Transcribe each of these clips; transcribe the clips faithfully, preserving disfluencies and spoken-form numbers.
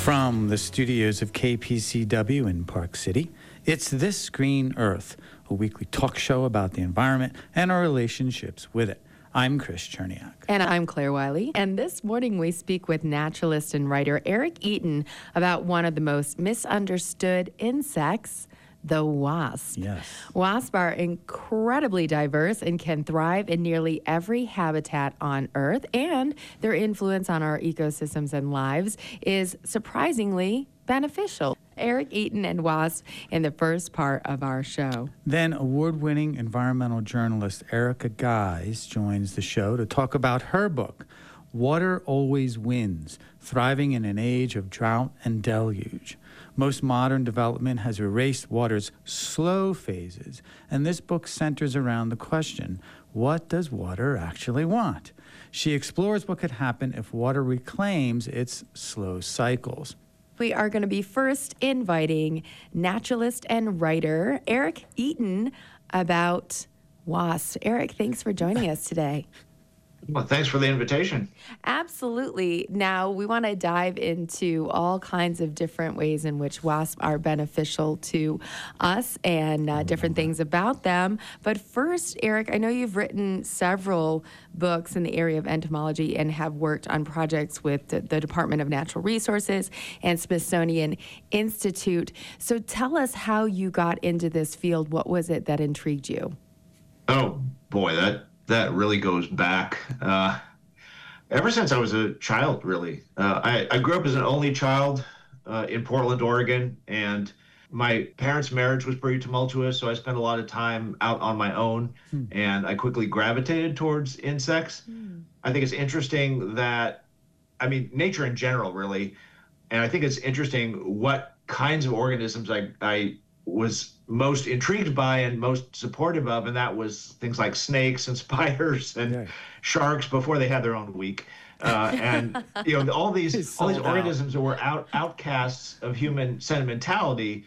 From the studios of K P C W in Park City, it's This Green Earth, a weekly talk show about the environment and our relationships with it. I'm Chris Cherniak. And I'm Claire Wiley. And this morning we speak with naturalist and writer Eric Eaton about one of the most misunderstood insects, the wasp. Yes. Wasps are incredibly diverse and can thrive in nearly every habitat on Earth, and their influence on our ecosystems and lives is surprisingly beneficial. Eric Eaton and wasps in the first part of our show. Then award-winning environmental journalist Erica Guise joins the show to talk about her book, Water Always Wins, Thriving in an Age of Drought and Deluge. Most modern development has erased water's slow phases, and this book centers around the question, what does water actually want? She explores what could happen if water reclaims its slow cycles. We are going to be first inviting naturalist and writer Eric Eaton about wasps. Eric, thanks for joining us today. Well, thanks for the invitation. Absolutely. Now, we want to dive into all kinds of different ways in which wasps are beneficial to us and uh, different things about them. But first, Eric, I know you've written several books in the area of entomology and have worked on projects with the, the Department of Natural Resources and Smithsonian Institute. So tell us how you got into this field. What was it that intrigued you? Oh, boy, that that really goes back. Uh, ever since I was a child, really. Uh, I, I grew up as an only child uh, in Portland, Oregon, and my parents' marriage was pretty tumultuous, so I spent a lot of time out on my own, hmm. and I quickly gravitated towards insects. Hmm. I think it's interesting that, I mean, nature in general, really, and I think it's interesting what kinds of organisms I, I was most intrigued by and most supportive of, and that was things like snakes and spiders and yeah. sharks before they had their own week. Uh, and you know, all these all these organisms that were out outcasts of human sentimentality,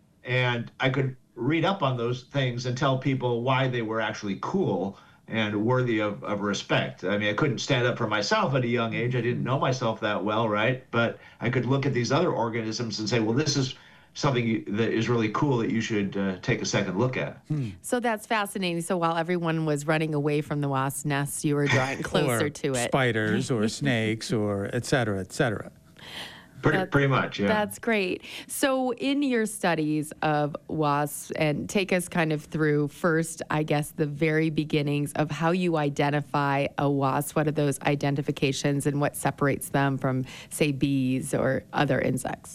and I could read up on those things and tell people why they were actually cool and worthy of, of respect. I mean, I couldn't stand up for myself at a young age. I didn't know myself that well, right? But I could look at these other organisms and say, well, this is something that is really cool that you should uh, take a second look at. Hmm. So that's fascinating. So while everyone was running away from the wasp nest, you were drawing closer to it. Spiders or snakes or et cetera, et cetera. Pretty, That's, pretty much, yeah. That's great. So in your studies of wasps, and take us kind of through first, I guess, the very beginnings of how you identify a wasp. What are those identifications and what separates them from, say, bees or other insects?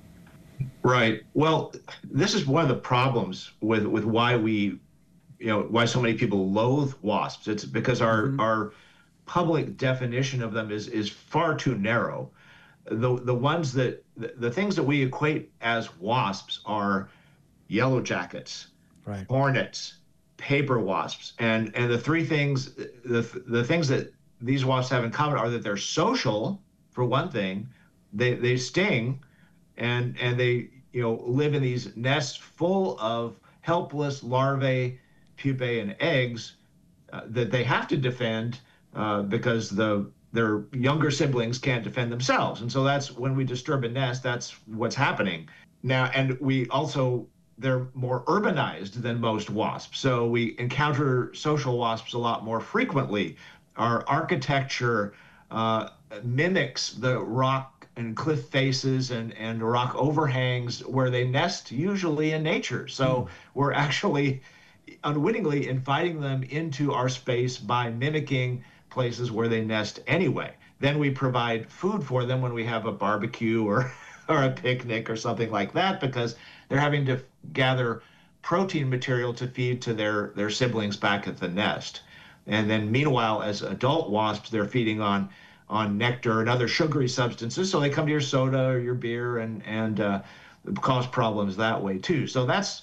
Right. Well, this is one of the problems with, with why we, you know, why so many people loathe wasps. It's because our mm-hmm. our public definition of them is is far too narrow. The the ones that the, the things that we equate as wasps are yellow jackets, right. hornets, paper wasps, and and the three things the the things that these wasps have in common are that they're social, for one thing, they they sting. And and they you know live in these nests full of helpless larvae, pupae, and eggs uh, that they have to defend uh, because the their younger siblings can't defend themselves. And so that's when we disturb a nest. That's what's happening now. And we also they're more urbanized than most wasps, so we encounter social wasps a lot more frequently. Our architecture uh, mimics the rock and cliff faces and, and rock overhangs where they nest usually in nature. So mm. we're actually unwittingly inviting them into our space by mimicking places where they nest anyway. Then we provide food for them when we have a barbecue or, or a picnic or something like that, because they're having to gather protein material to feed to their, their siblings back at the nest. And then meanwhile, as adult wasps, they're feeding on on nectar and other sugary substances, so they come to your soda or your beer and and uh, cause problems that way too. So that's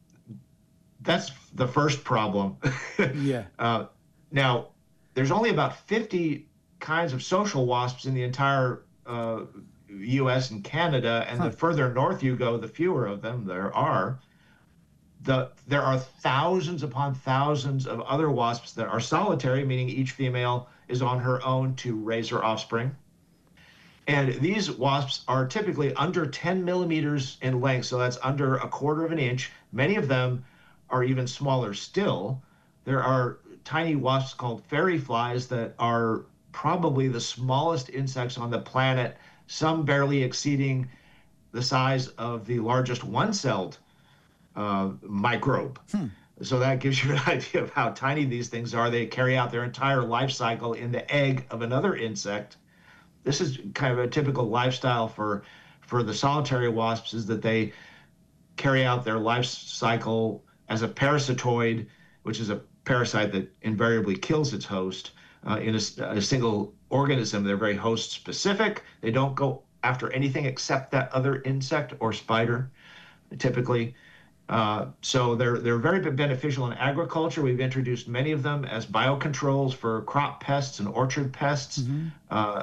that's the first problem. yeah. Uh, now, there's only about fifty kinds of social wasps in the entire uh, U S and Canada, and huh. the further north you go, the fewer of them there are. The, there are thousands upon thousands of other wasps that are solitary, meaning each female is on her own to raise her offspring. And these wasps are typically under ten millimeters in length, so that's under a quarter of an inch. Many of them are even smaller still. There are tiny wasps called fairy flies that are probably the smallest insects on the planet, some barely exceeding the size of the largest one-celled uh, microbe. Hmm. So that gives you an idea of how tiny these things are. They carry out their entire life cycle in the egg of another insect. This is kind of a typical lifestyle for, for the solitary wasps, is that they carry out their life cycle as a parasitoid, which is a parasite that invariably kills its host uh, in a, a single organism. They're very host specific. They don't go after anything except that other insect or spider, typically. Uh, so they're they're very beneficial in agriculture. We've introduced many of them as biocontrols for crop pests and orchard pests. Mm-hmm. Uh,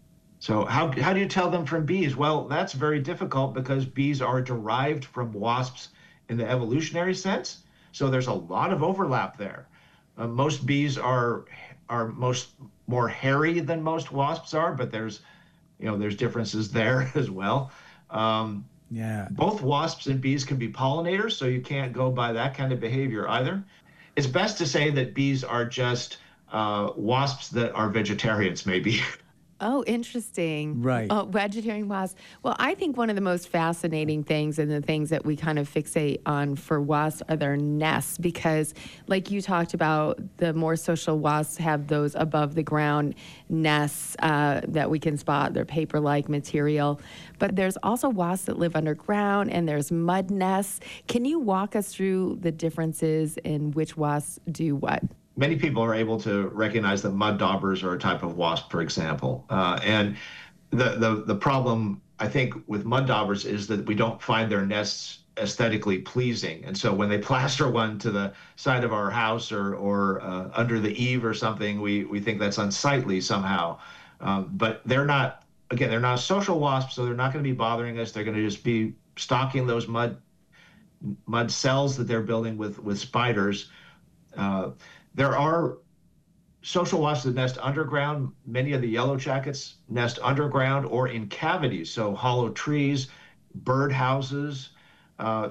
so how how do you tell them from bees? Well, that's very difficult because bees are derived from wasps in the evolutionary sense. So there's a lot of overlap there. Uh, most bees are are most more hairy than most wasps are, but there's you know there's differences there as well. Um, Yeah. Both wasps and bees can be pollinators, so you can't go by that kind of behavior either. It's best to say that bees are just uh, wasps that are vegetarians, maybe. Oh, interesting. Right. Oh, vegetarian wasps. Well, I think one of the most fascinating things and the things that we kind of fixate on for wasps are their nests, because like you talked about, the more social wasps have those above the ground nests uh, that we can spot. They're paper-like material. But there's also wasps that live underground, and there's mud nests. Can you walk us through the differences in which wasps do what? Many people are able to recognize that mud daubers are a type of wasp, for example. Uh, and the, the, the problem, I think, with mud daubers is that we don't find their nests aesthetically pleasing. And so when they plaster one to the side of our house or, or uh, under the eave or something, we, we think that's unsightly somehow. Um, but they're not, again, they're not a social wasp, so they're not going to be bothering us. They're going to just be stalking those mud mud cells that they're building with, with spiders. Uh, There are social wasps that nest underground. Many of the yellow jackets nest underground or in cavities, so hollow trees, bird houses. Uh,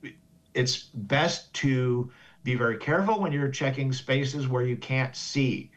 it's best to be very careful when you're checking spaces where you can't see.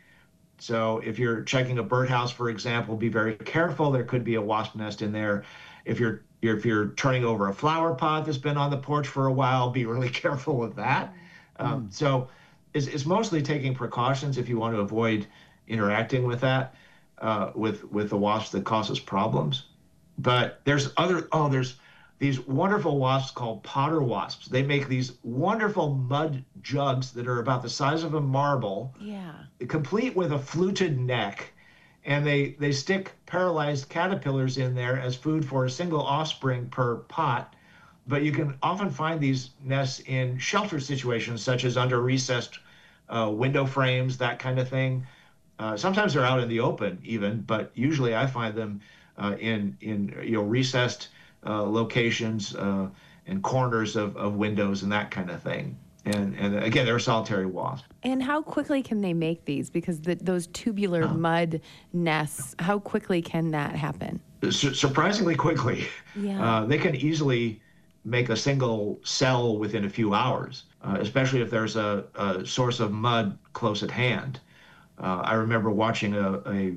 So if you're checking a birdhouse, for example, be very careful. There could be a wasp nest in there. If you're if you're turning over a flower pot that's been on the porch for a while, be really careful with that. Mm. Um, so. Is, is mostly taking precautions if you want to avoid interacting with that, uh, with with the wasps that causes problems. But there's other, oh, there's these wonderful wasps called potter wasps. They make these wonderful mud jugs that are about the size of a marble, yeah, complete with a fluted neck. And they, they stick paralyzed caterpillars in there as food for a single offspring per pot. But you can often find these nests in shelter situations, such as under recessed uh, window frames, that kind of thing. Uh, sometimes they're out in the open even, but usually I find them uh, in, in you know, recessed uh, locations uh, and corners of, of windows and that kind of thing. And, and again, they're a solitary wasp. And how quickly can they make these? Because the, those tubular oh. mud nests, how quickly can that happen? Su- surprisingly quickly. Yeah. Uh, they can easily make a single cell within a few hours, uh, especially if there's a, a source of mud close at hand. Uh, I remember watching a, a,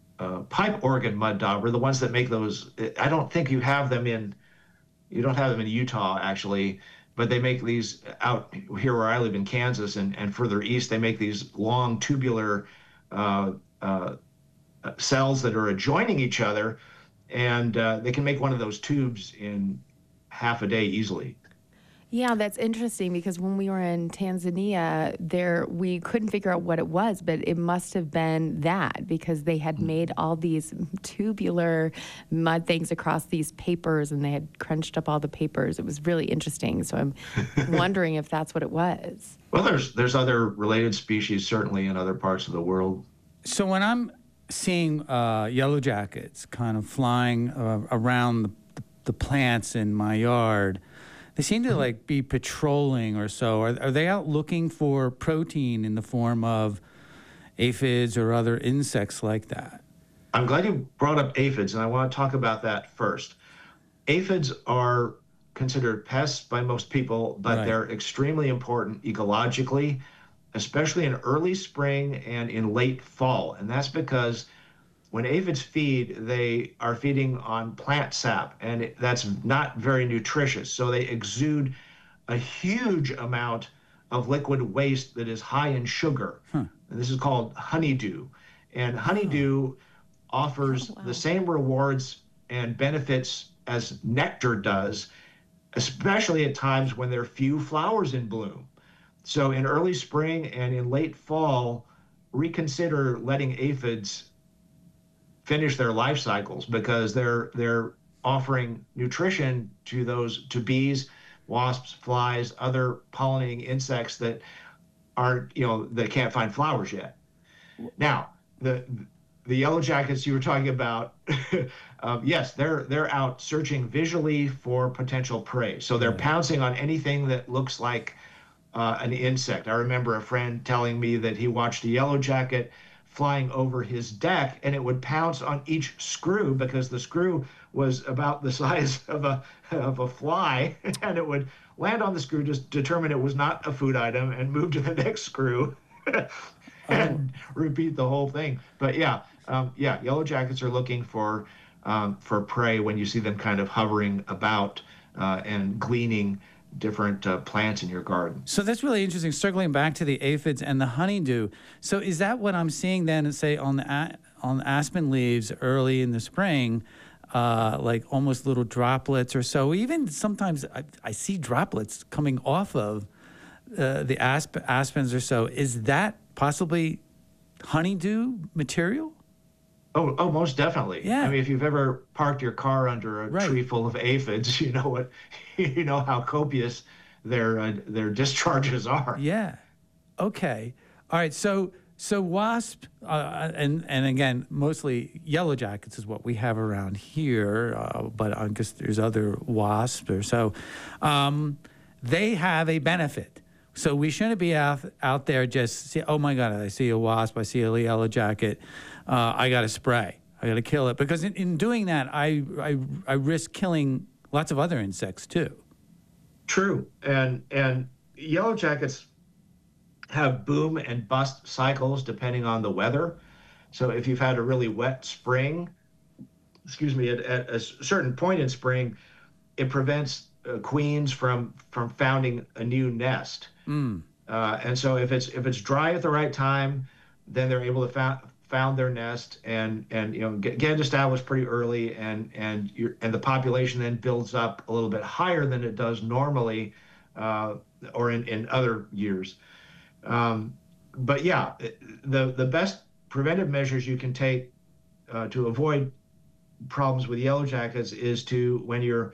a pipe organ mud dauber, the ones that make those. I don't think you have them in, you don't have them in Utah actually, but they make these out here where I live in Kansas and, and further east. They make these long tubular uh, uh, cells that are adjoining each other, and uh, they can make one of those tubes in half a day easily. Yeah, that's interesting because when we were in Tanzania, there we couldn't figure out what it was, but it must have been that because they had made all these tubular mud things across these papers and they had crunched up all the papers. It was really interesting. So I'm wondering if that's what it was. Well, there's there's other related species certainly in other parts of the world. So when I'm seeing uh, yellow jackets kind of flying uh, around the, the plants in my yard, they seem to like be patrolling or so. Are, are they out looking for protein in the form of aphids or other insects like that? I'm glad you brought up aphids, and I want to talk about that first. Aphids are considered pests by most people, but Right. they're extremely important ecologically, especially in early spring and in late fall. And that's because when aphids feed, they are feeding on plant sap, and it, that's not very nutritious. So they exude a huge amount of liquid waste that is high in sugar. Huh. And this is called honeydew. And honeydew offers Oh, wow. the same rewards and benefits as nectar does, especially at times when there are few flowers in bloom. So in early spring and in late fall, reconsider letting aphids finish their life cycles, because they're they're offering nutrition to those to bees, wasps, flies, other pollinating insects that aren't, you know, that can't find flowers yet. Now, the the yellow jackets you were talking about, um, yes, they're they're out searching visually for potential prey. So they're Right. pouncing on anything that looks like uh, an insect. I remember a friend telling me that he watched a yellow jacket flying over his deck, and it would pounce on each screw because the screw was about the size of a of a fly, and it would land on the screw, just determine it was not a food item, and move to the next screw. And repeat the whole thing. But yeah, um, yeah, yellow jackets are looking for um, for prey when you see them kind of hovering about uh, and gleaning different uh, plants in your garden. So that's really interesting. Circling back to the aphids and the honeydew. So is that what I'm seeing then? Say on the a- on aspen leaves early in the spring, uh, like almost little droplets or so. Even sometimes I, I see droplets coming off of uh, the asp- aspens or so. Is that possibly honeydew material? Oh, oh, most definitely. Yeah. I mean, if you've ever parked your car under a Right. tree full of aphids, you know what, you know how copious their uh, their discharges are. Yeah. Okay. All right. So so wasp uh, and and again mostly yellow jackets is what we have around here, uh, but I guess there's other wasps or so. Um, they have a benefit. So we shouldn't be out out there just see, oh my God, I see a wasp, I see a yellow jacket, uh, I got to spray, I got to kill it, because in, in doing that, I, I I risk killing lots of other insects too. True, and and yellow jackets have boom and bust cycles depending on the weather. So if you've had a really wet spring, excuse me, at, at a certain point in spring, it prevents uh, queens from from founding a new nest. Mm. Uh, and so if it's if it's dry at the right time, then they're able to found found their nest and and you know get, get established pretty early, and and you and the population then builds up a little bit higher than it does normally, uh, or in, in other years. Um, but yeah, the the best preventive measures you can take uh, to avoid problems with yellow jackets is to, when you're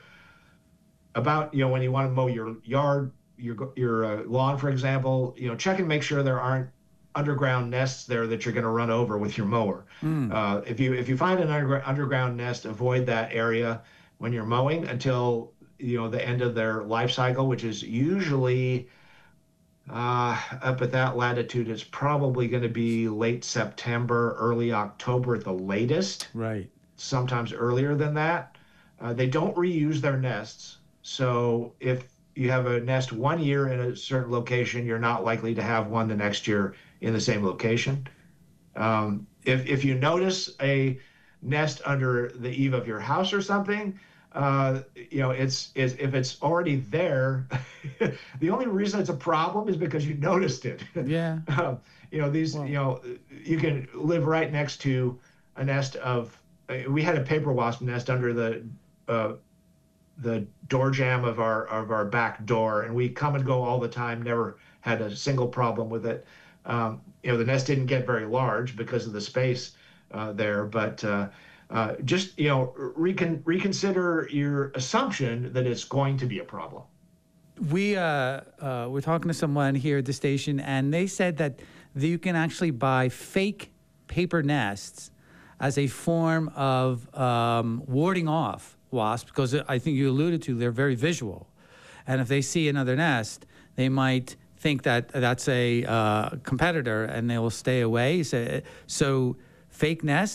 about, you know, when you want to mow your yard, your your uh, lawn, for example, you know, check and make sure there aren't underground nests there that you're going to run over with your mower. Mm. Uh, if you if you find an under, underground nest, avoid that area when you're mowing until, you know, the end of their life cycle, which is usually uh, up at that latitude. It's probably going to be late September, early October at the latest. Right. Sometimes earlier than that. Uh, they don't reuse their nests. So if you have a nest one year in a certain location, you're not likely to have one the next year in the same location. Um, if, if you notice a nest under the eave of your house or something, uh, you know, it's, it's if it's already there, the only reason it's a problem is because you noticed it. Yeah. um, you know, these, Well, you know, you can live right next to a nest of, uh, we had a paper wasp nest under the, uh, the door jamb of our of our back door, and we come and go all the time. Never had a single problem with it. Um, you know, the nest didn't get very large because of the space uh, there, but uh, uh, just you know, recon- reconsider your assumption that it's going to be a problem. We uh, uh, we're talking to someone here at the station, and they said that you can actually buy fake paper nests as a form of um, warding off wasps, because I think you alluded to, they're very visual. And if they see another nest, they might think that that's a uh, competitor, and they will stay away. So, so fake nests,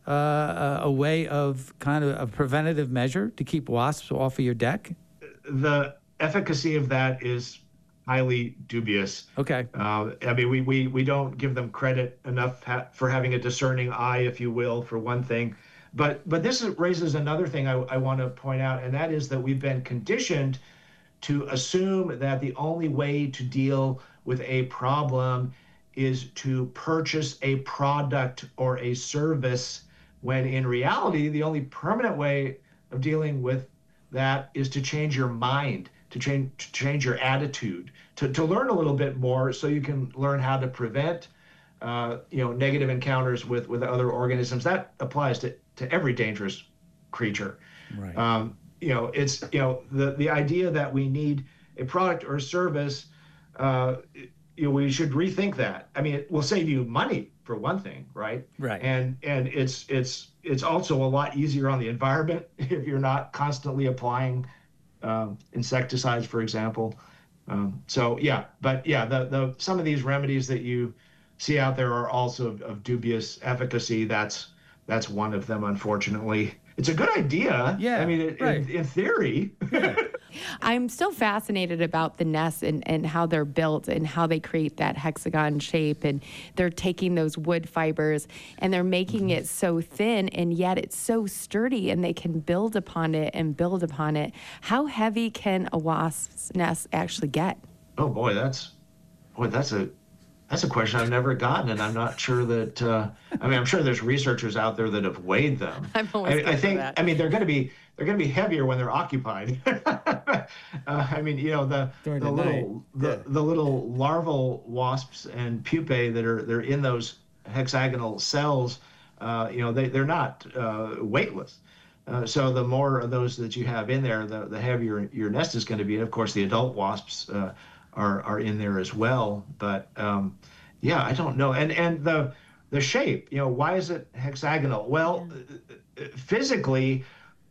uh, a way of kind of a preventative measure to keep wasps off of your deck? The efficacy of that is highly dubious. Okay. Uh, I mean, we, we, we don't give them credit enough ha- for having a discerning eye, if you will, for one thing. But but this raises another thing I, I want to point out, and that is that we've been conditioned to assume that the only way to deal with a problem is to purchase a product or a service, when in reality, the only permanent way of dealing with that is to change your mind, to change to change your attitude, to, to learn a little bit more so you can learn how to prevent uh, you know, negative encounters with, with other organisms. That applies to, to every dangerous creature. Right. Um, you know, it's, you know, the, the idea that we need a product or service, uh, you know, we should rethink that. I mean, it will save you money for one thing, right? Right. And and it's it's it's also a lot easier on the environment if you're not constantly applying um, insecticides, for example. Um, so yeah, but yeah, the the some of these remedies that you see out there are also of, of dubious efficacy. That's that's one of them, unfortunately. It's a good idea. Yeah. I mean, it, right. in, in theory. Yeah. I'm still fascinated about the nests and, and how they're built and how they create that hexagon shape. And they're taking those wood fibers and they're making it so thin, and yet it's so sturdy, and they can build upon it and build upon it. How heavy can a wasp's nest actually get? Oh boy, that's boy, that's a that's a question I've never gotten, and I'm not sure that. Uh, I mean, I'm sure there's researchers out there that have weighed them. I'm always I, I think. that. I mean, they're going to be they're going to be heavier when they're occupied. uh, I mean, you know, the During the the little night. the, Yeah. the little larval wasps and pupae that are they're in those hexagonal cells. Uh, you know, they they're not uh, weightless. Uh, so the more of those that you have in there, the, the heavier your nest is going to be. And of course, the adult wasps uh, are are in there as well. But um, yeah, I don't know. And and the the shape, you know, why is it hexagonal? Well, yeah. physically,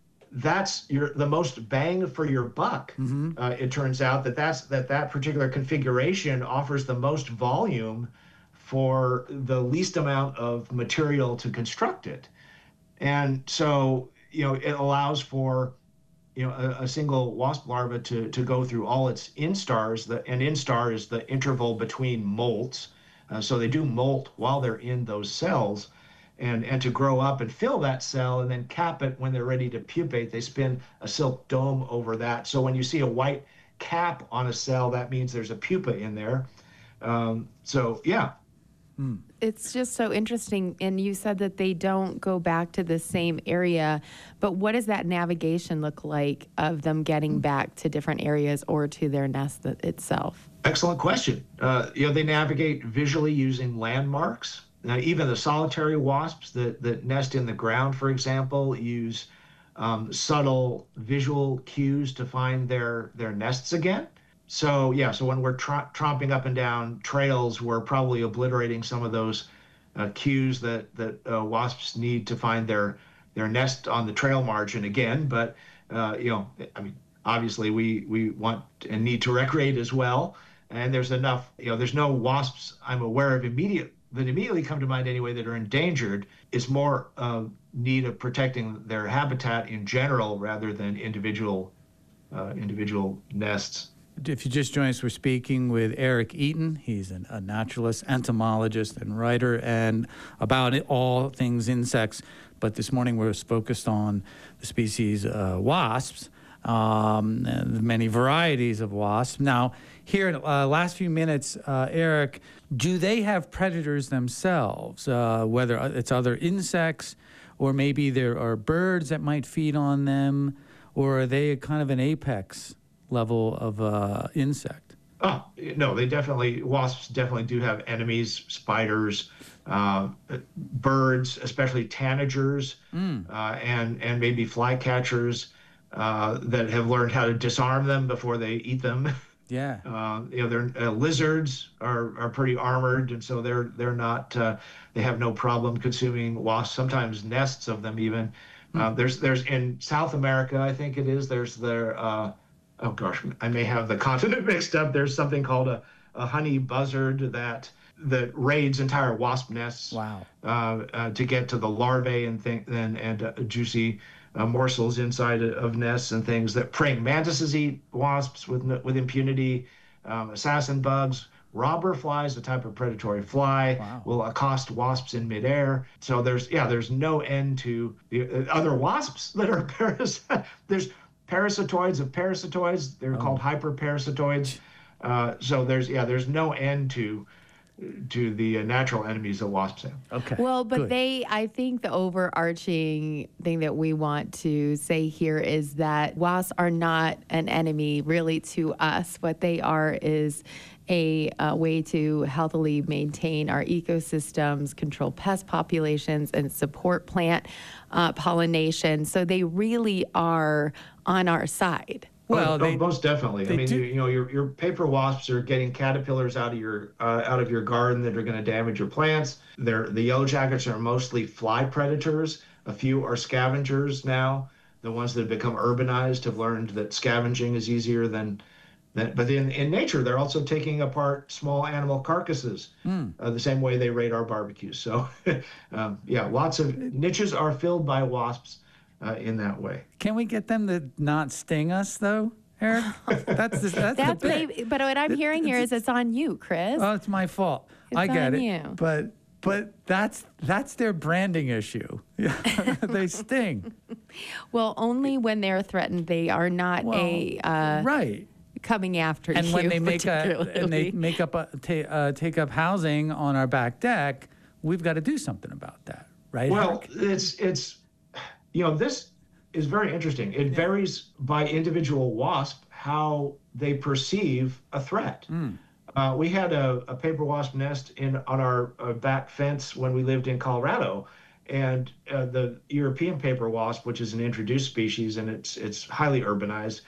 that's your the most bang for your buck. Mm-hmm. Uh, it turns out that that's that that particular configuration offers the most volume for the least amount of material to construct it. And so, you know, it allows for, you know, a, a single wasp larva to, to go through all its instars. The, an instar is the interval between molts. Uh, so they do molt while they're in those cells, and, and to grow up and fill that cell and then cap it when they're ready to pupate. They spin a silk dome over that. So when you see a white cap on a cell, that means there's a pupa in there. Um, so, yeah. It's just so interesting. And you said that they don't go back to the same area, but what does that navigation look like of them getting back to different areas or to their nest itself? Excellent question. Uh, you know, they navigate visually using landmarks. Now, even the solitary wasps that, that nest in the ground, for example, use um, subtle visual cues to find their, their nests again. So yeah, so when we're tr- tromping up and down trails, we're probably obliterating some of those uh, cues that that uh, wasps need to find their their nest on the trail margin again. But uh, you know, I mean, obviously we we want and need to recreate as well. And there's enough, you know, there's no wasps I'm aware of immediate that immediately come to mind anyway that are endangered. It's more uh, need of protecting their habitat in general rather than individual uh, individual nests. If you just joined us, we're speaking with Eric Eaton. He's an, a naturalist, entomologist, and writer, and about it, all things insects. But this morning we're focused on the species uh, wasps, um, and the many varieties of wasps. Now, here in the uh, last few minutes, uh, Eric, do they have predators themselves, uh, whether it's other insects, or maybe there are birds that might feed on them, or are they kind of an apex level of uh, insect? Oh, no, they definitely, wasps definitely do have enemies, spiders, uh, birds, especially tanagers, mm. uh, and, and maybe flycatchers uh, that have learned how to disarm them before they eat them. Yeah. Uh, you know, they're, uh, lizards are, are pretty armored, and so they're they're not, uh, they have no problem consuming wasps, sometimes nests of them even. Mm. Uh, there's, there's in South America, I think it is, there's their, uh, oh gosh, I may have the continent mixed up. There's something called a, a honey buzzard that that raids entire wasp nests. Wow. Uh, uh, to get to the larvae and thing, and, and uh, juicy uh, morsels inside of nests and things that praying mantises eat wasps with with impunity. Um, assassin bugs, robber flies, a type of predatory fly, Wow. will accost wasps in midair. So there's yeah, there's no end to the uh, other wasps that are parasites. There's parasitoids of parasitoids. They're Oh. called hyperparasitoids. Uh, so there's yeah, there's no end to to the uh, natural enemies that wasps have. Okay. Well, but good. they, I think the overarching thing that we want to say here is that wasps are not an enemy really to us. What they are is a, uh way to healthily maintain our ecosystems, control pest populations, and support plant uh, pollination. So they really are on our side. Well, oh, they, oh, most definitely. they I mean, do- you, you know, your your paper wasps are getting caterpillars out of your uh, out of your garden that are going to damage your plants. They're the yellow jackets are mostly fly predators. A few are scavengers now. The ones that have become urbanized have learned that scavenging is easier than that. But in in nature, they're also taking apart small animal carcasses Mm. uh, the same way they raid our barbecues. So, um, yeah, lots of niches are filled by wasps uh, in that way. Can we get them to not sting us, though, Eric? That's the, that's, That's the bit. maybe, but what I'm hearing here is it's on you, Chris. Oh, it's my fault. It's I get on it. you. But but that's that's their branding issue. They sting. Well, only when they're threatened. They are not Well, a uh, right. coming after And you. when they make a particularly. and they make up a, ta, uh, take up housing on our back deck, we've got to do something about that, right? Well, Eric? it's it's you know this is very interesting. It varies by individual wasp how they perceive a threat. Mm. Uh, we had a, a paper wasp nest in on our uh, back fence when we lived in Colorado, and uh, the European paper wasp, which is an introduced species, and it's it's highly urbanized,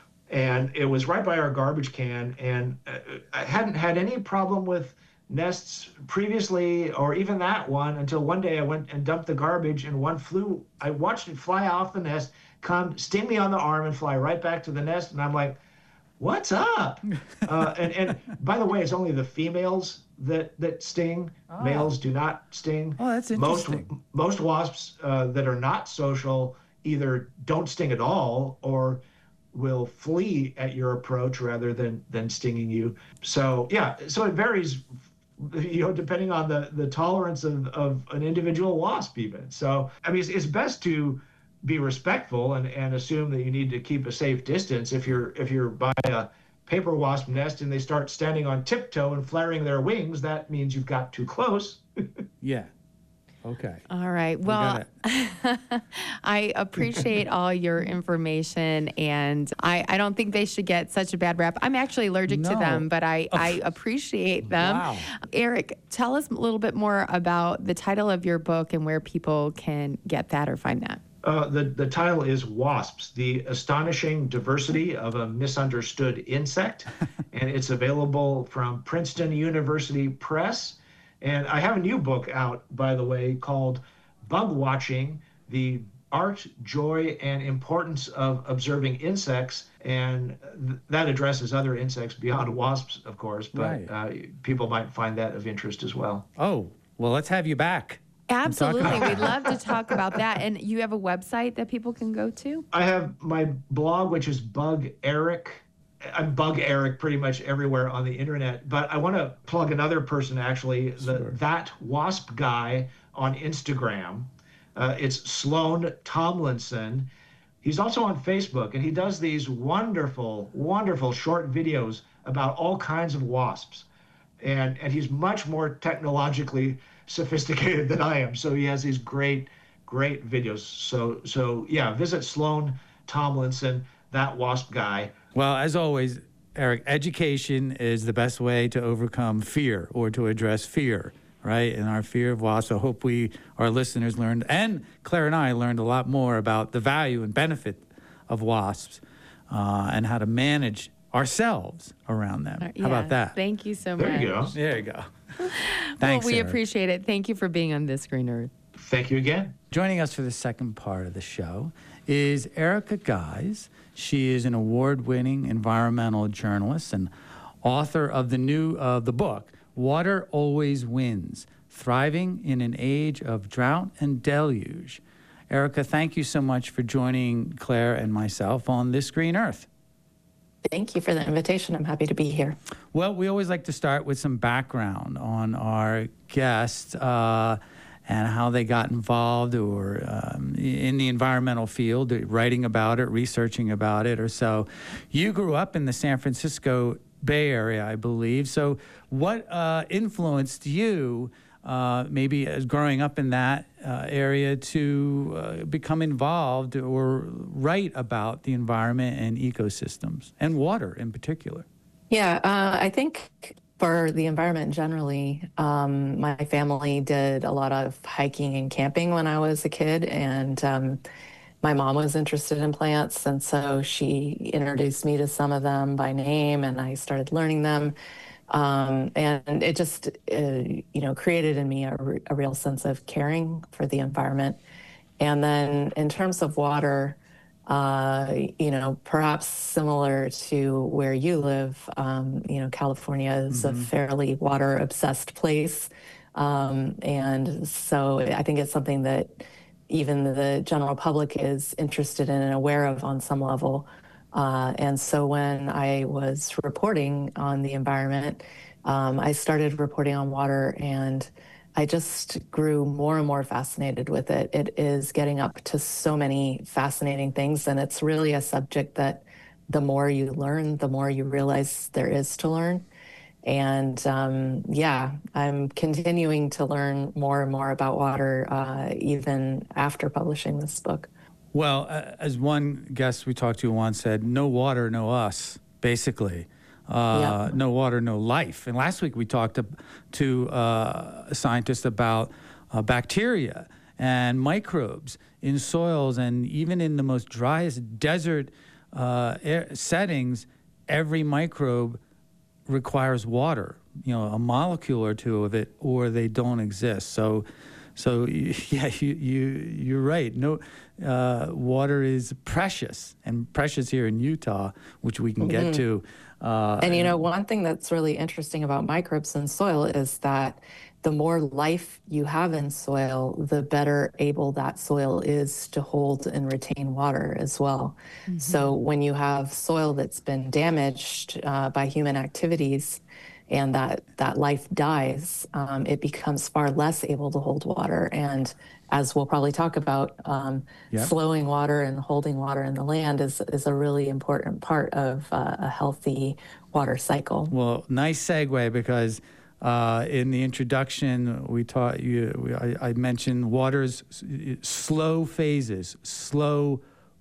and it was right by our garbage can, and uh, I hadn't had any problem with nests previously or even that one until one day I went and dumped the garbage and one flew. I watched it fly off the nest, come sting me on the arm and fly right back to the nest, and I'm like, what's up? uh, and, and by the way, it's only the females that that sting. Oh. Males do not sting. Oh, that's most interesting. most wasps uh, that are not social either don't sting at all or will flee at your approach rather than than stinging you. So yeah, so it varies, you know, depending on the the tolerance of of an individual wasp even. So I mean, it's, it's best to be respectful and and assume that you need to keep a safe distance. If you're if you're by a paper wasp nest and they start standing on tiptoe and flaring their wings, that means you've got too close. Yeah. Okay. All right. We Well, got I appreciate all your information, and I, I don't think they should get such a bad rap. I'm actually allergic to No. them, but I, I appreciate them. Wow. Eric, tell us a little bit more about the title of your book and where people can get that or find that. Uh, the, the title is Wasps, the Astonishing Diversity of a Misunderstood Insect, and it's available from Princeton University Press. And I have a new book out, by the way, called Bug Watching, the Art, Joy, and Importance of Observing Insects. And th- that addresses other insects beyond wasps, of course, but Right. uh, people might find that of interest as well. Oh, well, let's have you back. Absolutely. about We'd love to talk about that. And you have a website that people can go to? I have my blog, which is Bug Eric. I'm Bug Eric pretty much everywhere on the internet, but I want to plug another person actually, the Sure. That Wasp Guy on Instagram. Uh, it's Sloan Tomlinson. He's also on Facebook, and he does these wonderful, wonderful short videos about all kinds of wasps. And and he's much more technologically sophisticated than I am. So he has these great, great videos. So so yeah, visit Sloan Tomlinson, That Wasp Guy. Well, as always, Eric, education is the best way to overcome fear or to address fear, right? And our fear of wasps. I hope we, our listeners learned, and Claire and I learned a lot more about the value and benefit of wasps uh, and how to manage ourselves around them. How Yeah. about that? Thank you so There much. you go. There you go. Well, Thanks, we Eric. appreciate it. Thank you for being on This Green Earth. Thank you again. Joining us for the second part of the show is Erica Guys. She is an award-winning environmental journalist and author of the new uh, the book, Water Always Wins, Thriving in an Age of Drought and Deluge. Erica, thank you so much for joining Claire and myself on This Green Earth. Thank you for the invitation. I'm happy to be here. Well, we always like to start with some background on our guests uh, and how they got involved or um, in the environmental field, writing about it, researching about it or so. You grew up in the San Francisco Bay Area, I believe. So what uh, influenced you Uh, maybe as growing up in that uh, area to uh, become involved or write about the environment and ecosystems and water in particular? Yeah, uh, I think for the environment generally, um, my family did a lot of hiking and camping when I was a kid, and um, my mom was interested in plants, and so she introduced me to some of them by name, and I started learning them. Um, and it just, uh, you know, created in me a, re- a real sense of caring for the environment. And then in terms of water, uh, you know, perhaps similar to where you live, um, you know, California is mm-hmm. a fairly water obsessed place. Um, and so I think it's something that even the general public is interested in and aware of on some level. Uh, and so when I was reporting on the environment, um, I started reporting on water, and I just grew more and more fascinated with it. It is getting up to so many fascinating things, and it's really a subject that the more you learn, the more you realize there is to learn. And um, yeah, I'm continuing to learn more and more about water, uh, even after publishing this book. Well, uh, as one guest we talked to once said, no water, no us, basically. Uh, yeah. No water, no life. And last week we talked to, to uh, a scientist about uh, bacteria and microbes in soils, and even in the most driest desert uh, air settings, every microbe requires water, you know, a molecule or two of it, or they don't exist. So So yeah, you you you're right. No, uh, water is precious, and precious here in Utah, which we can mm-hmm. get to. Uh, and you know, one thing that's really interesting about microbes in soil is that the more life you have in soil, the better able that soil is to hold and retain water as well. Mm-hmm. So when you have soil that's been damaged uh, by human activities, and that, that life dies, um, it becomes far less able to hold water. And as we'll probably talk about, um, yep. slowing water and holding water in the land is, is a really important part of uh, a healthy water cycle. Well, nice segue, because uh, in the introduction, we taught you, we, I, I mentioned water's slow phases, slow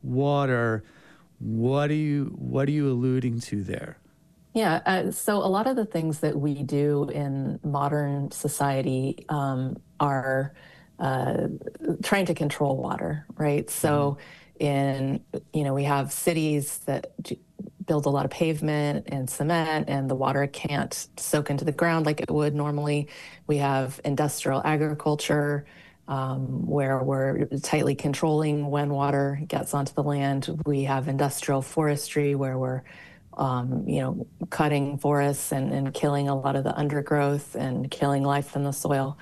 water. What are you, what are you alluding to there? Yeah, uh, so a lot of the things that we do in modern society um, are uh, trying to control water, right? So in, you know, we have cities that build a lot of pavement and cement, and the water can't soak into the ground like it would normally. We have industrial agriculture, um, where we're tightly controlling when water gets onto the land. We have industrial forestry, where we're Um, you know, cutting forests and, and killing a lot of the undergrowth and killing life in the soil.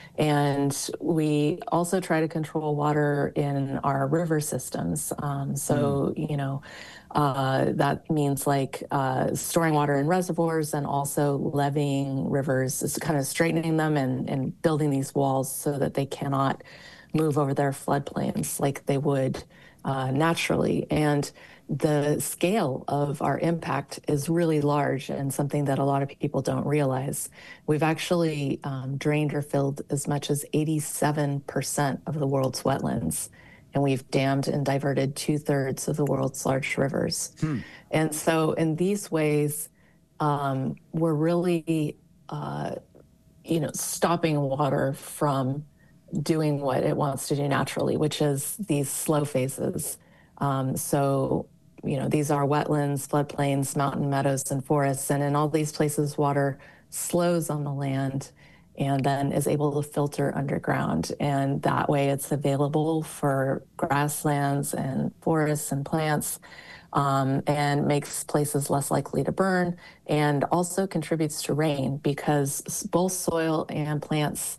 And we also try to control water in our river systems. Um, so, mm. you know, uh, that means like uh, storing water in reservoirs and also leveeing rivers, just kind of straightening them and, and building these walls so that they cannot move over their floodplains like they would uh, naturally. And the scale of our impact is really large, and something that a lot of people don't realize. We've actually um, drained or filled as much as eighty-seven percent of the world's wetlands, and we've dammed and diverted two-thirds of the world's large rivers. Hmm. And so in these ways, um, we're really, uh, you know, stopping water from doing what it wants to do naturally, which is these slow phases. Um, so You know, these are wetlands, floodplains, mountain meadows, and forests. And in all these places, water slows on the land and then is able to filter underground. And that way it's available for grasslands and forests and plants. um, and makes places less likely to burn, and also contributes to rain because both soil and plants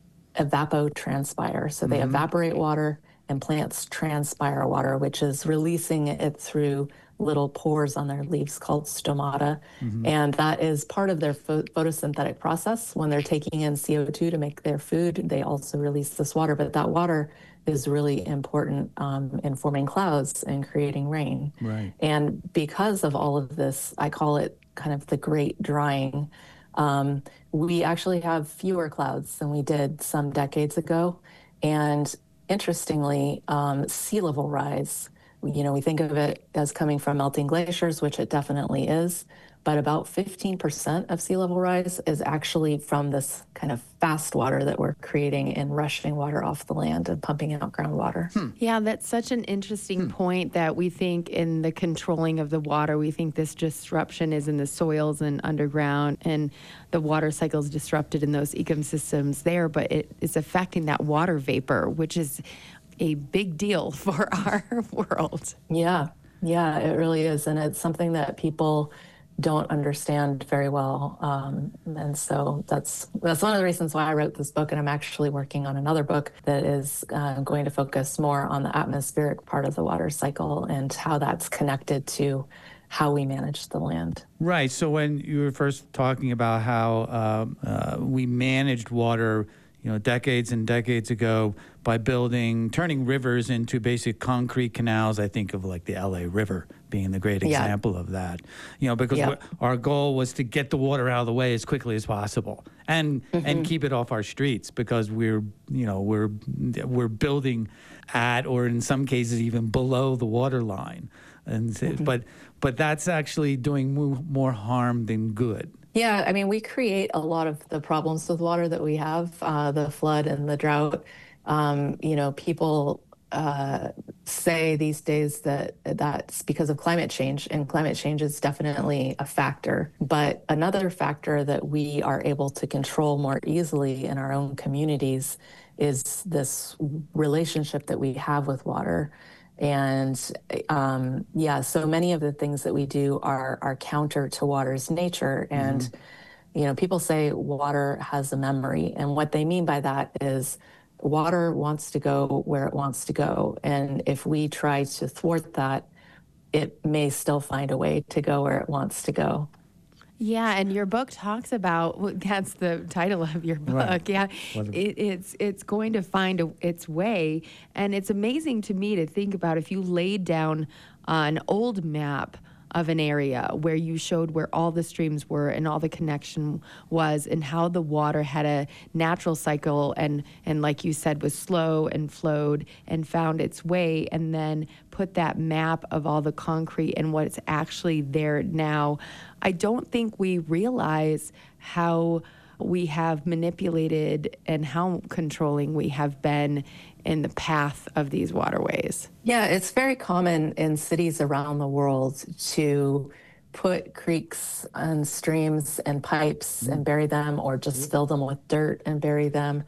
evapotranspire. So they Mm-hmm. evaporate water and plants transpire water, which is releasing it through little pores on their leaves called stomata. Mm-hmm. And that is part of their pho- photosynthetic process. When they're taking in C O two to make their food, they also release this water. But that water is really important um, in forming clouds and creating rain. Right. And because of all of this, I call it kind of the great drying. Um, we actually have fewer clouds than we did some decades ago. And interestingly, um, sea level rise, you know, we think of it as coming from melting glaciers, which it definitely is, but about fifteen percent of sea level rise is actually from this kind of fast water that we're creating and rushing water off the land and pumping out groundwater. Hmm. Yeah, that's such an interesting Hmm. point that we think in the controlling of the water, we think this disruption is in the soils and underground, and the water cycle is disrupted in those ecosystems there, but it is affecting that water vapor, which is a big deal for our world. Yeah, yeah, it really is. And it's something that people don't understand very well. Um, and so that's that's one of the reasons why I wrote this book. And I'm actually working on another book that is uh, going to focus more on the atmospheric part of the water cycle and how that's connected to how we manage the land. Right. So when you were first talking about how um, uh, we managed water, you know, decades and decades ago by building, turning rivers into basic concrete canals, I think of like the L A River being the great Yeah. example of that. You know, because Yeah. what, our goal was to get the water out of the way as quickly as possible and Mm-hmm. and keep it off our streets because we're, you know, we're we're building at or in some cases even below the water line. And Mm-hmm. but but that's actually doing mo- more harm than good. Yeah, I mean, we create a lot of the problems with water that we have, uh, the flood and the drought. Um, you know, people uh, say these days that that's because of climate change, and climate change is definitely a factor. But another factor that we are able to control more easily in our own communities is this relationship that we have with water. And um, yeah, so many of the things that we do are are counter to water's nature. And Mm-hmm. you know, people say water has a memory, and what they mean by that is water wants to go where it wants to go. And if we try to thwart that, it may still find a way to go where it wants to go. Yeah, and your book talks about well, that's the title of your book. Right. Yeah, What- it, it's it's going to find a, its way, and it's amazing to me to think about if you laid down an old map of an area where you showed where all the streams were and all the connection was and how the water had a natural cycle and and like you said was slow and flowed and found its way, and then put that map of all the concrete and what's actually there now. I don't think we realize how we have manipulated and how controlling we have been in the path of these waterways. Yeah, it's very common in cities around the world to put creeks and streams and pipes and bury them, or just fill them with dirt and bury them.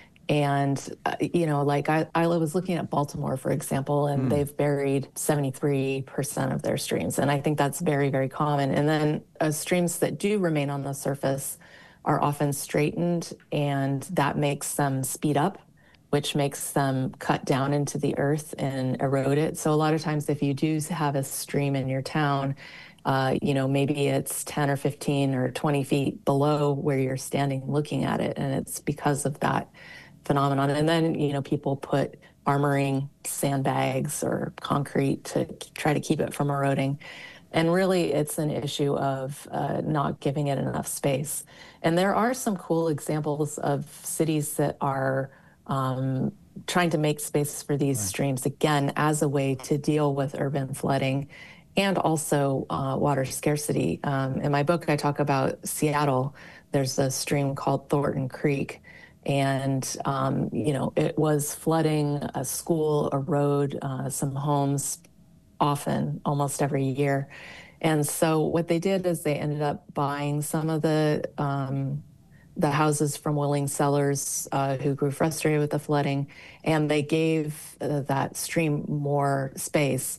And, uh, you know, like I, I was looking at Baltimore, for example, and they've buried seventy-three percent of their streams. And I think that's very, very common. And then uh, streams that do remain on the surface are often straightened, and that makes them speed up, which makes them cut down into the earth and erode it. So a lot of times if you do have a stream in your town, uh, you know, maybe it's ten or fifteen or twenty feet below where you're standing looking at it. And it's because of that phenomenon. And then, you know, people put armoring sandbags or concrete to try to keep it from eroding. And really, it's an issue of uh, not giving it enough space. And there are some cool examples of cities that are um, trying to make space for these Right. streams, again, as a way to deal with urban flooding and also uh, water scarcity. Um, in my book, I talk about Seattle. There's a stream called Thornton Creek. And, um, you know, it was flooding a school, a road, uh, some homes, often, almost every year. And so what they did is they ended up buying some of the um, the houses from willing sellers uh, who grew frustrated with the flooding, and they gave uh, that stream more space.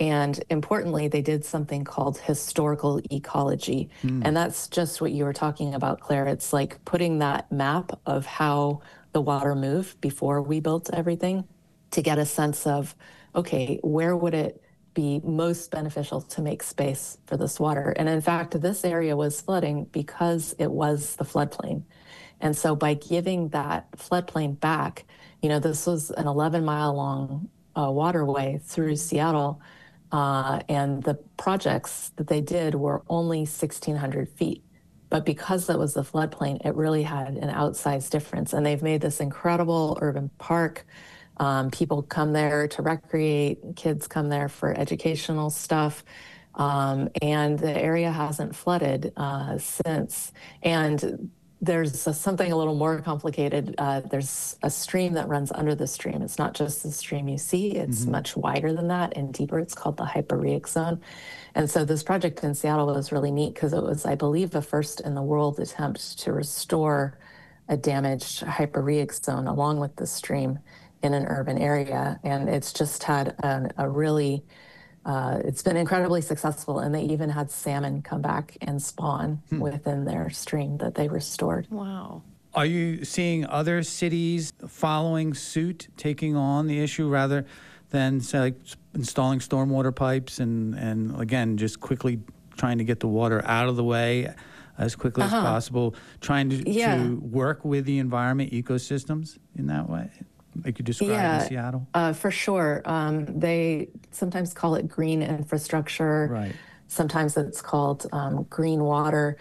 And importantly, they did something called historical ecology. Mm. And that's just what you were talking about, Claire. It's like putting that map of how the water moved before we built everything to get a sense of, okay, where would it be most beneficial to make space for this water? And in fact, this area was flooding because it was the floodplain. And so by giving that floodplain back, you know, this was an eleven mile long uh, waterway through Seattle. Uh, and the projects that they did were only sixteen hundred feet. But because that was the floodplain, it really had an outsized difference. And they've made this incredible urban park. Um, people come there to recreate, kids come there for educational stuff. Um, and the area hasn't flooded uh, since. And there's a, something a little more complicated. Uh, there's a stream that runs under the stream. It's not just the stream you see, it's mm-hmm. much wider than that and deeper. It's called the hyporheic zone. And so this project in Seattle was really neat because it was, I believe, the first in the world attempt to restore a damaged hyporheic zone along with the stream in an urban area. And it's just had a, a really Uh, it's been incredibly successful, and they even had salmon come back and spawn hmm. within their stream that they restored. Wow. Are you seeing other cities following suit, taking on the issue rather than, say, like installing stormwater pipes and, and again, just quickly trying to get the water out of the way as quickly uh-huh. as possible, trying to, yeah. to work with the environment ecosystems in that way? Like you described yeah, in Seattle? Uh, for sure. Um, they sometimes call it green infrastructure. Right. Sometimes it's called um, green water.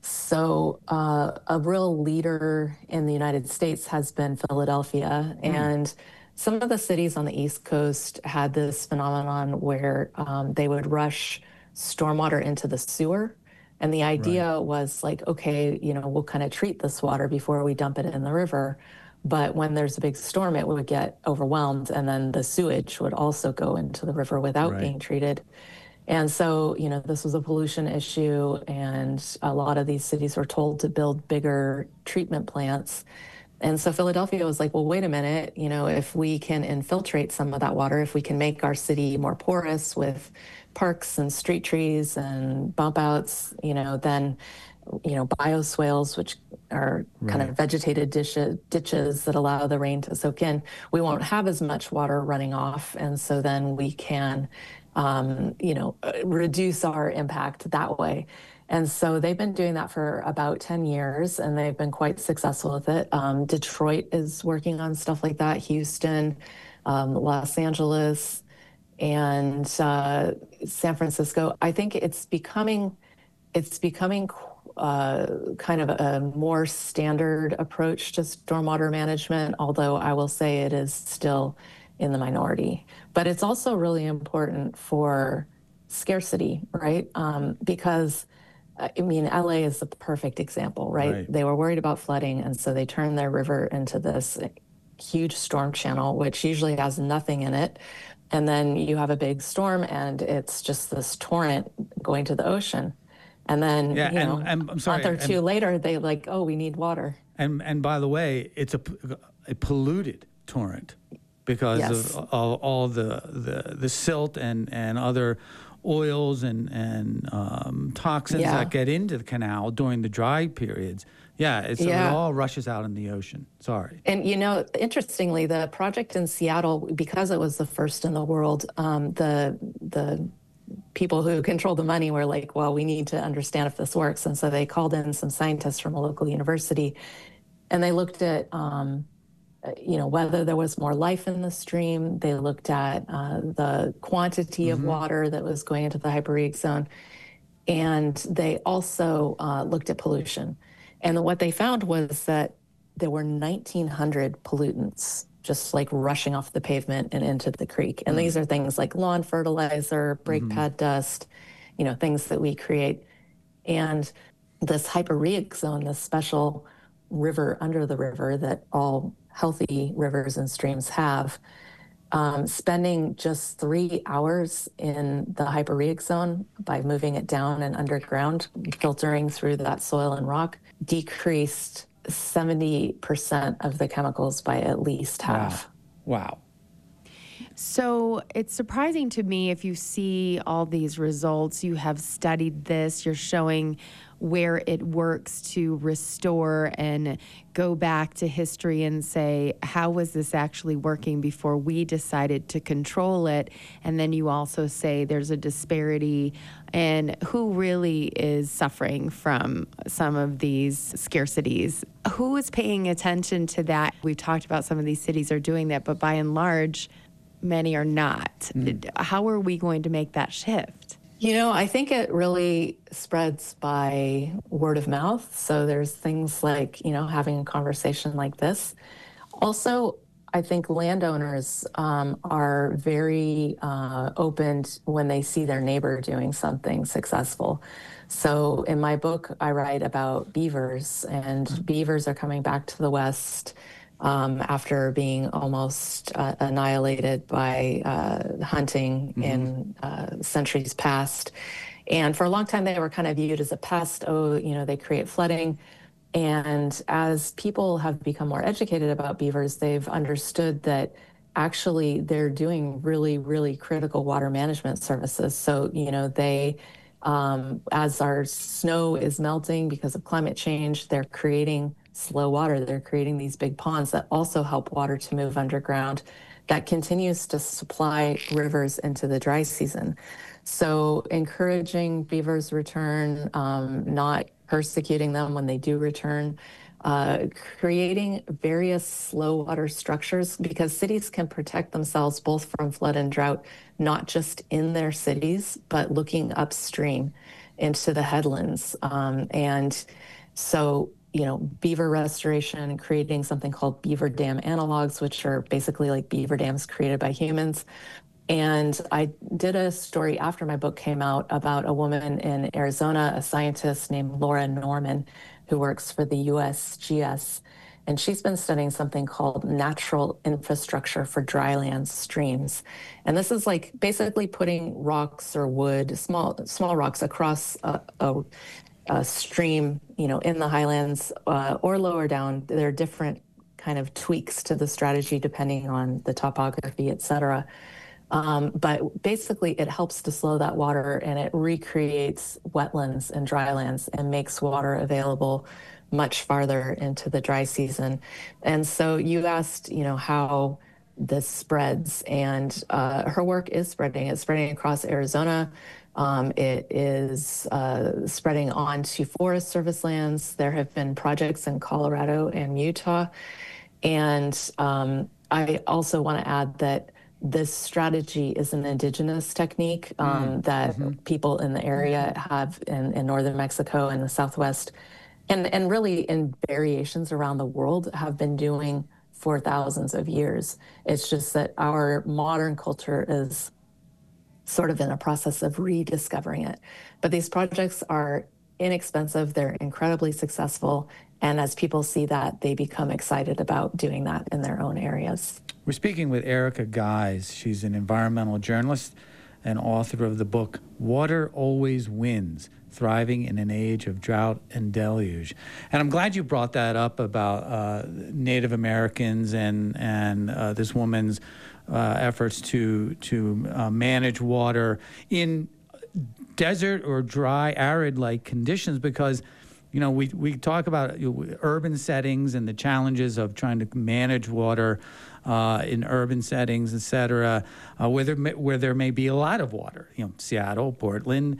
So uh, a real leader in the United States has been Philadelphia. Mm. And some of the cities on the East Coast had this phenomenon where um, they would rush stormwater into the sewer. And the idea right. was like, okay, you know, we'll kind of treat this water before we dump it in the river. But when there's a big storm, it would get overwhelmed, and then the sewage would also go into the river without right. being treated. And so, you know, this was a pollution issue, and a lot of these cities were told to build bigger treatment plants. And so Philadelphia was like, well, wait a minute, you know, if we can infiltrate some of that water, if we can make our city more porous with parks and street trees and bump outs, you know, then you know, bioswales, which are right. kind of vegetated dish, ditches that allow the rain to soak in, we won't have as much water running off. And so then we can, um, you know, reduce our impact that way. And so they've been doing that for about ten years, and they've been quite successful with it. Um, Detroit is working on stuff like that, Houston, um, Los Angeles, and uh, San Francisco. I think it's becoming, it's becoming Uh, kind of a more standard approach to stormwater management, although I will say it is still in the minority. But it's also really important for scarcity, right? Um, because, I mean, L A is the perfect example, right? right? They were worried about flooding, and so they turned their river into this huge storm channel, which usually has nothing in it. And then you have a big storm, and it's just this torrent going to the ocean. And then, yeah, you and, know, and, I'm sorry, a month or two and, later, they like, oh, we need water. And and by the way, it's a, a polluted torrent because yes. of all, all the, the the silt and, and other oils and and um, toxins yeah. that get into the canal during the dry periods. Yeah, it's, yeah. it all rushes out in the ocean. Sorry. And, you know, interestingly, the project in Seattle, because it was the first in the world, um, the the people who control the money were like, well, we need to understand if this works. And so they called in some scientists from a local university, and they looked at, um, you know, whether there was more life in the stream. They looked at uh, the quantity mm-hmm. of water that was going into the hyporheic zone. And they also uh, looked at pollution. And what they found was that there were nineteen hundred pollutants just like rushing off the pavement and into the creek. And mm-hmm. these are things like lawn fertilizer, brake mm-hmm. pad dust, you know, things that we create. And this hyporheic zone, this special river under the river that all healthy rivers and streams have, um, spending just three hours in the hyporheic zone by moving it down and underground, filtering through that soil and rock, decreased seventy percent of the chemicals by at least half. Wow. Wow. So it's surprising to me if you see all these results, you have studied this, you're showing where it works to restore and go back to history and say, how was this actually working before we decided to control it? And then you also say there's a disparity in who really is suffering from some of these scarcities. Who is paying attention to that? We've talked about some of these cities are doing that, but by and large, many are not. Mm. How are we going to make that shift? You know, I think it really spreads by word of mouth. So there's things like, you know, having a conversation like this. Also, I think landowners um, are very uh, open when they see their neighbor doing something successful. So in my book, I write about beavers, and beavers are coming back to the West Um, after being almost uh, annihilated by uh, hunting mm-hmm. in uh, centuries past. And for a long time, they were kind of viewed as a pest. Oh, you know, they create flooding. And as people have become more educated about beavers, they've understood that actually they're doing really, really critical water management services. So, you know, they, um, as our snow is melting because of climate change, they're creating slow water. They're creating these big ponds that also help water to move underground that continues to supply rivers into the dry season. So encouraging beavers return, um, not persecuting them when they do return, uh, creating various slow water structures, because cities can protect themselves both from flood and drought, not just in their cities, but looking upstream into the headlands. Um, and so you know, beaver restoration and creating something called beaver dam analogs, which are basically like beaver dams created by humans. And I did a story after my book came out about a woman in Arizona, a scientist named Laura Norman, who works for the U S G S. And she's been studying something called natural infrastructure for dryland streams. And this is like basically putting rocks or wood, small small rocks across a, a A stream, you know, in the highlands uh, or lower down. There are different kind of tweaks to the strategy depending on the topography, et cetera. Um, but basically, it helps to slow that water, and it recreates wetlands and drylands and makes water available much farther into the dry season. And so you asked, you know, how this spreads, and uh, her work is spreading. It's spreading across Arizona. Um, it is uh, spreading onto Forest Service lands. There have been projects in Colorado and Utah. And um, I also want to add that this strategy is an indigenous technique um, mm. that mm-hmm. people in the area have in, in northern Mexico and the Southwest, and, and really in variations around the world have been doing for thousands of years. It's just that our modern culture is sort of in a process of rediscovering it. But these projects are inexpensive, they're incredibly successful, and as people see that, they become excited about doing that in their own areas. We're speaking with Erica Guise. She's an environmental journalist and author of the book, Water Always Wins, Thriving in an Age of Drought and Deluge. And I'm glad you brought that up about uh, Native Americans and, and uh, this woman's uh, efforts to, to uh, manage water in desert or dry, arid-like conditions, because you know, we, we talk about you know, urban settings and the challenges of trying to manage water uh, in urban settings, et cetera, uh, where, there may, where there may be a lot of water. You know, Seattle, Portland,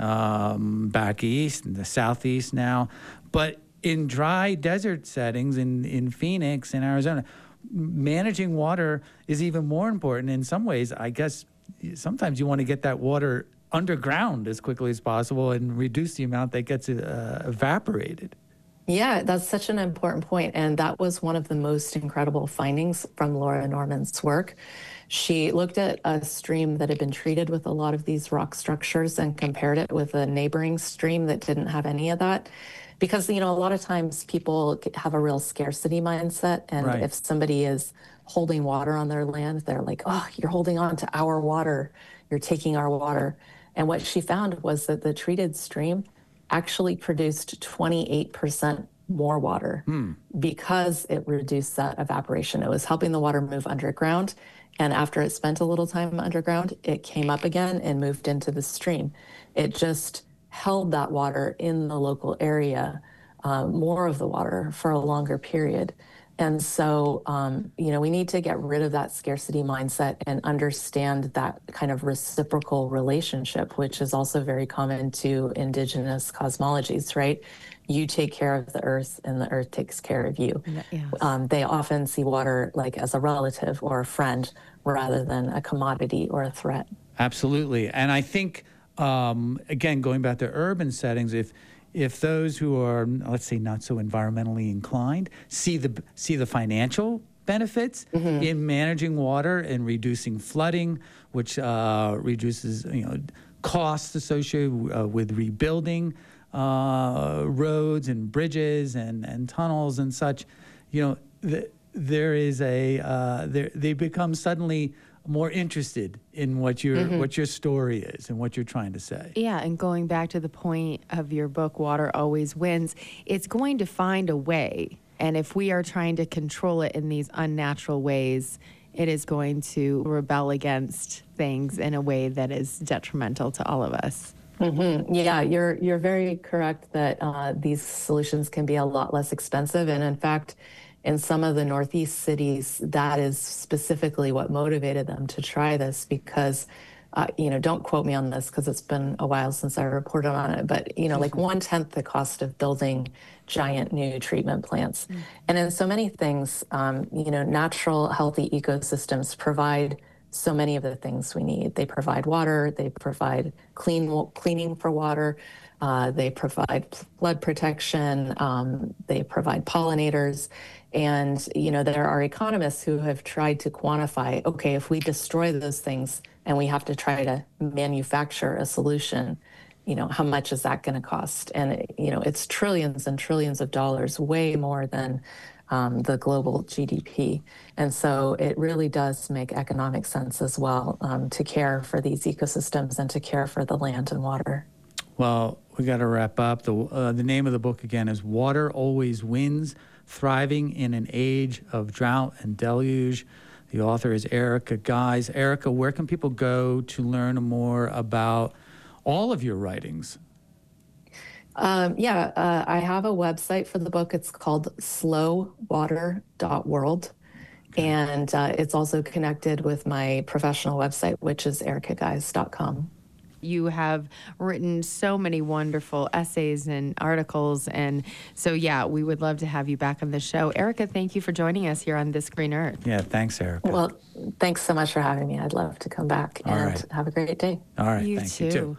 um, back east, in the southeast now. But in dry desert settings, in, in Phoenix, in Arizona, managing water is even more important. In some ways, I guess sometimes you want to get that water underground as quickly as possible and reduce the amount that gets uh, evaporated. Yeah, that's such an important point. And that was one of the most incredible findings from Laura Norman's work. She looked at a stream that had been treated with a lot of these rock structures and compared it with a neighboring stream that didn't have any of that. Because, you know, a lot of times people have a real scarcity mindset. And right. if somebody is holding water on their land, they're like, oh, you're holding on to our water. You're taking our water. And what she found was that the treated stream actually produced twenty-eight percent more water hmm. because it reduced that evaporation. It was helping the water move underground, And after it spent a little time underground, it came up again and moved into the stream. It just held that water in the local area, uh, more of the water for a longer period. And so, um, you know, we need to get rid of that scarcity mindset and understand that kind of reciprocal relationship, which is also very common to indigenous cosmologies, right? You take care of the earth and the earth takes care of you. Yes. Um, they often see water like as a relative or a friend rather than a commodity or a threat. Absolutely. And I think, um, again, going back to urban settings, if if those who are, let's say, not so environmentally inclined see the see the financial benefits mm-hmm. in managing water and reducing flooding, which uh, reduces, you know, costs associated uh, with rebuilding uh, roads and bridges and, and tunnels and such, you know, the, there is a uh, there they become suddenly more interested in what your mm-hmm. what your story is and what you're trying to say. Yeah, and going back to the point of your book, Water Always Wins, it's going to find a way. And if we are trying to control it in these unnatural ways, it is going to rebel against things in a way that is detrimental to all of us. Mm-hmm. Yeah, you're you're very correct that uh, these solutions can be a lot less expensive. And in fact, in some of the Northeast cities, that is specifically what motivated them to try this because, uh, you know, don't quote me on this because it's been a while since I reported on it, but, you know, like one-tenth the cost of building giant new treatment plants. Mm. And in so many things, um, you know, natural, healthy ecosystems provide so many of the things we need. They provide water, they provide clean cleaning for water, uh, they provide flood protection, um, they provide pollinators. And, you know, there are economists who have tried to quantify, okay, if we destroy those things and we have to try to manufacture a solution, you know, how much is that going to cost? And, you know, it's trillions and trillions of dollars, way more than um, the global G D P. And so it really does make economic sense as well um, to care for these ecosystems and to care for the land and water. Well, we got to wrap up. The, uh, the name of the book again is Water Always Wins, Thriving in an Age of Drought and Deluge. The author is Erica Guise. Erica, where can people go to learn more about all of your writings? Um, yeah, uh, I have a website for the book. It's called slow water dot world. Okay. And uh, it's also connected with my professional website, which is erica guise dot com. You have written so many wonderful essays and articles. And so, yeah, we would love to have you back on the show. Erica, thank you for joining us here on This Green Earth. Yeah, thanks, Erica. Well, thanks so much for having me. I'd love to come back All and right. have a great day. All right, you thank too. you too.